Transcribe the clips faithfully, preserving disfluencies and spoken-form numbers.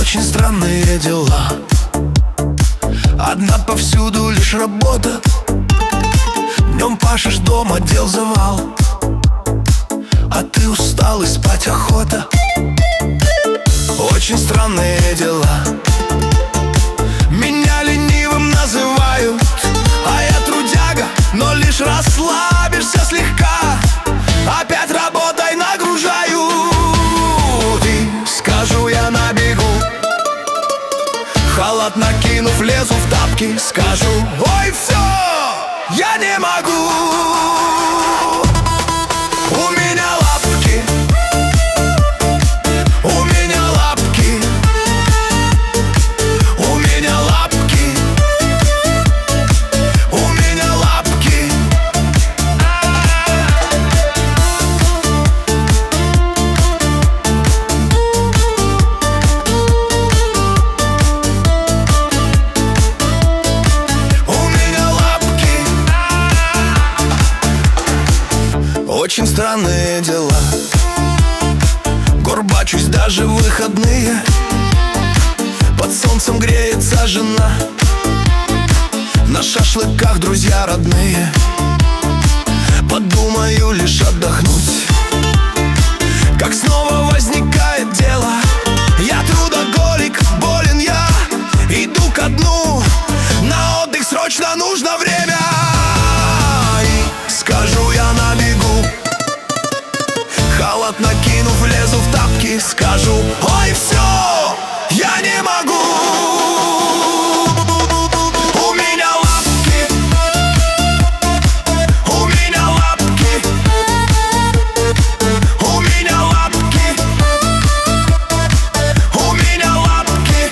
Очень странные дела. Одна повсюду лишь работа. Днем пашешь, дома дел завал, а ты устал и спать охота. Очень странные дела. Меня ленивым называют, а я трудяга, но лишь расслабишься слегка. Опять работой нагружаю, и скажу я на бегу. Халат накинув, лезу в тапки, скажу: ой, все, я не могу. У меня лапки, у меня лапки, у меня лапки, у меня лапки. Очень странные дела. Горбачусь даже в выходные. Под солнцем греется жена, на шашлыках друзья родные. Подумаю лишь отдохнуть, как снова возникает дело. Я трудоголик, болен я, иду ко дну. На отдых срочно нужно время, и скажу я на бегу. Халат накинув, лезу в тапки, скажу: ой, все, я не могу. У меня лапки, у меня лапки, у меня лапки, у меня лапки.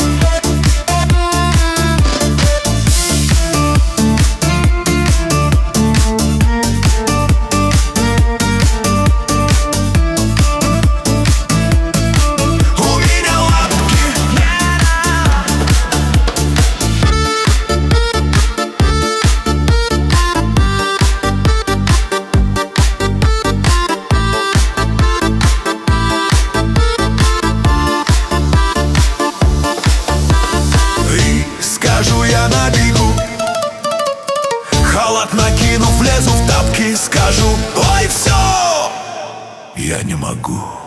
Скажу я на бегу. Халат накинув, лезу в тапки, скажу: ой, все, я не могу.